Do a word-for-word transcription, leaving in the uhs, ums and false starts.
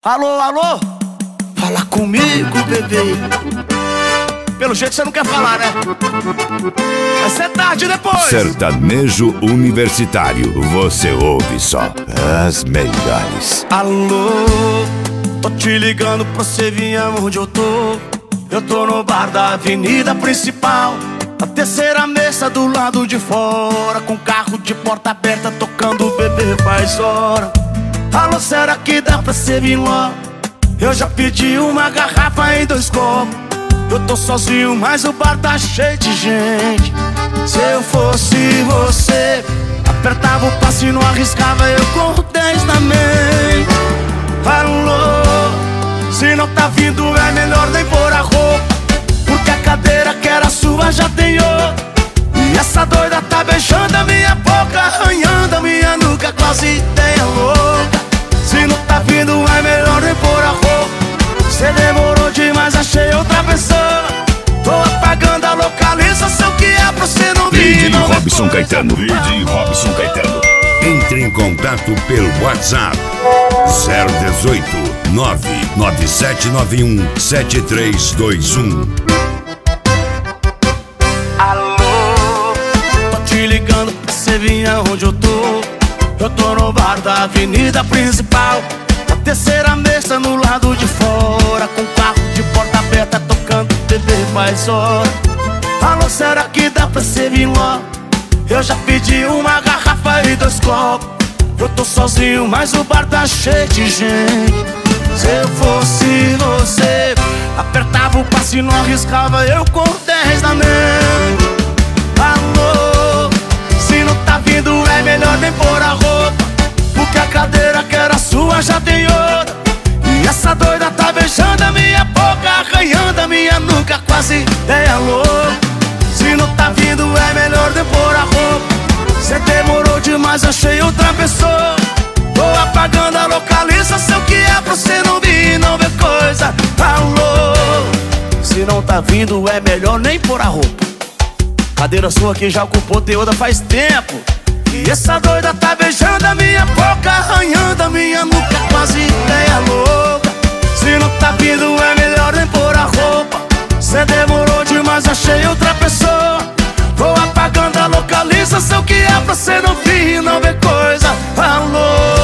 Alô, alô? Fala comigo, bebê. Pelo jeito você não quer falar, né? Vai ser tarde depois. Sertanejo Universitário, você ouve só as melhores. Alô, tô te ligando pra você vir aonde eu tô. Eu tô no bar da avenida principal, na terceira mesa do lado de fora, com carro de porta aberta tocando o bebê faz hora. Alô, será que dá pra você vir lá? Eu já pedi uma garrafa e dois copos. Eu tô sozinho, mas o bar tá cheio de gente. Se eu fosse você, apertava o passo e não arriscava, eu corro dez na mente. Alô, se não tá vindo é melhor nem pôr a roupa, porque a cadeira que era sua já tem outra. E essa doida tá beijando a minha boca, arranhando a minha nuca, quase ideia louca. Se não tá vindo é melhor nem pôr a roupa. Cê demorou demais, achei outra pessoa. Tô apagando a localização que é pra cê não vir. D J Robson Caetano, D J Robson Caetano. Entre em contato pelo WhatsApp zero dezoito, nove nove sete nove um sete três dois um. Alô, tô te ligando pra você vir aonde eu tô. Eu tô no bar da avenida principal, na terceira mesa no lado de fora, com carro de porta aberta tocando bebê faz hora. Alô, será que dá pra você vir lá? Eu já pedi uma garrafa e dois copos. Eu tô sozinho, mas o bar tá cheio de gente. Se eu fosse você, apertava o passo e não arriscava, eu corro dez na mente. Alô, se não tá vindo é melhor nem pôr a roupa, porque a cadeira que era sua já tem outra. E essa doida tá beijando a minha boca, arranhando a minha nuca, quase ideia louca. Se não tá vindo é melhor nem pôr a roupa. Cê demorou demais, achei outra pessoa. Tô apagando a localização que é pra cê não vir e não ver coisa. Alô, se não tá vindo é melhor nem pôr a roupa. Cadeira sua que já ocupou teoda faz tempo. E essa doida tá beijando a minha boca, arranhando a minha nuca, quase ideia louca. Se não tá vindo é melhor nem pôr a roupa. Cê demorou demais, achei outra pessoa. Tô apagando a localização que é pra cê não vir e não ver coisa. Alô,